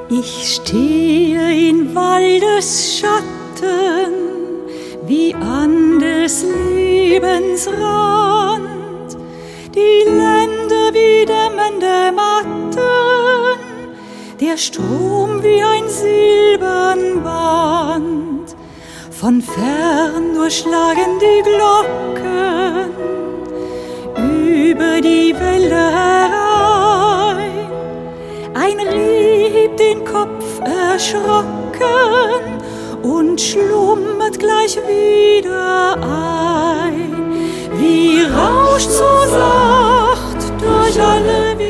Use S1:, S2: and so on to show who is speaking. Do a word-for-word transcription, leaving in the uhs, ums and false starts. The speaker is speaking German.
S1: Ich stehe in Waldesschatten, wie an des Lebensrand, die Länder wie dämmernde Matten, der Strom wie ein silbern Band. Von fern durchschlagen die Glocken über die Wälder herein. Ein Reh hebt den Kopf erschrocken und schlummert gleich wieder ein. Wie rauscht so sacht durch alle Wege